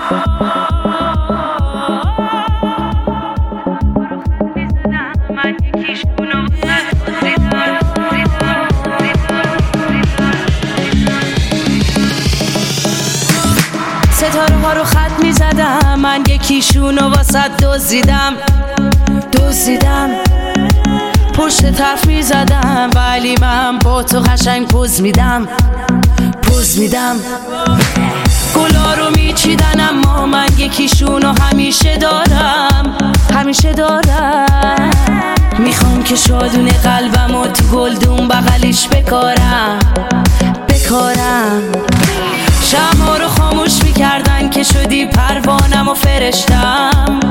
ستاره ها رو خط می زدم، من یکیشونو واسه دزدیدم. پشت طرف می زدم، ولی من با تو قشنگ پوز میدم. گلا رو می چیدن، اما من یکیشونو همیشه دارم. میخوام که شادون قلبمو تو گلدون بغلیش بکارم. شمع رو خاموش میکردن که شدی پروانم و فرشتم.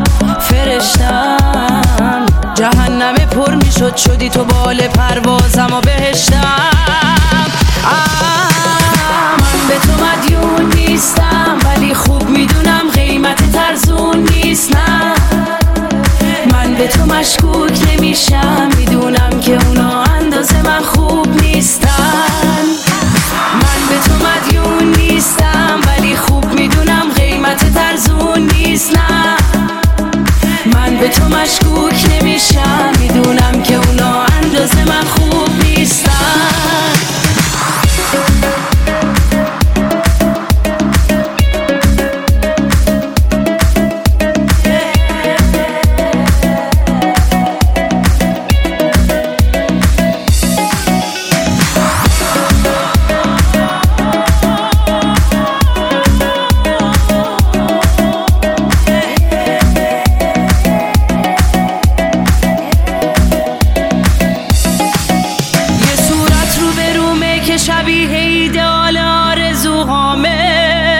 جهنم پر میشد، شدی تو بال پروازم و بهشتم. من به تو مدیون نیستم، ولی خوب میدونم قیمت ترزون نیست. نه من به تو مشکوک نمیشم، میدونم که اونا اندازه من خوب نیستن. من به تو مدیون نیستم، ولی خوب میدونم قیمت ترزون نیست. نه من به تو مشکوک نمیشم، میدونم که اونا اندازه من خوب نیستن. شبیه ایدئال آرزوهامه،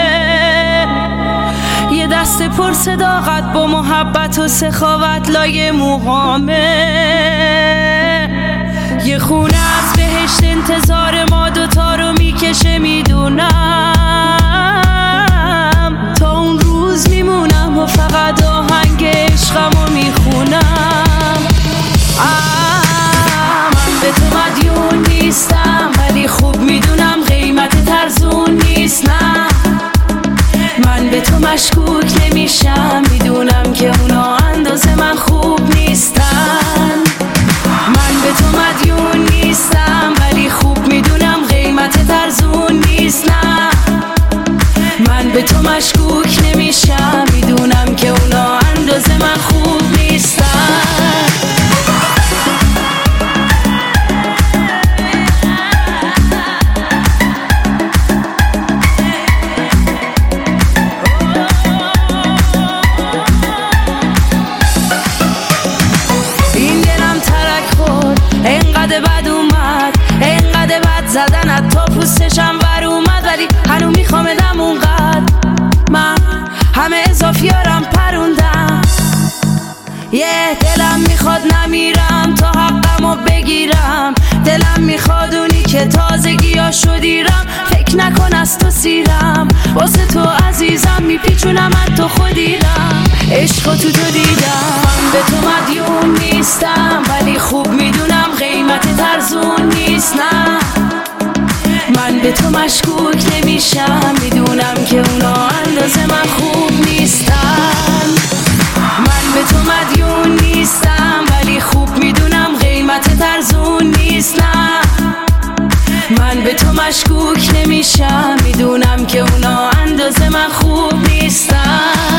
یه دست پر صداقت با محبت و سخاوت لای موهامه. یه خونه از بهشت انتظار ما دوتا رو میکشه، میدونم تا اون روز میمونم و فقط آهنگ عشقمو میخونم. من به تو مدیون نیستم، ولی خوب میدونم قیمت ترزون نیست. نه من به تو مشکوک نمیشم، میدونم که اونا اندازه من خوب نیستن. من به تو مدیون نیستم، ولی خوب میدونم قیمت ترزون نیست. نه من به تو مشکوک نمیشم، میدونم که اونا اندازه من خوب نیستن. انقدر بد اومد، انقدر بد زدنت تا پوستشم ور اومد، ولی هنو میخوامدم اونقدر. من همه اضافیارم پروندم، دلم میخواد نمیرم تا حقمو بگیرم. دلم میخواد اونی که تازگی شدیرم، فکر نکن از تو سیرم. واسه تو عزیزم میپیچونم از تو خودیرم، عشق تو دیدم. من به تو مدیون نیستم، ولی خوب میدونم قیمت ترزون نیست. نه من به تو مشکوک نمیشم، میدونم که اونا اندازه من خوب نیستن. من به تو مدیون نیستم، ولی خوب میدونم قیمت ترزون نیست. نه من به تو مشکوک نمیشم، میدونم که اونا اندازه من خوب نیستن.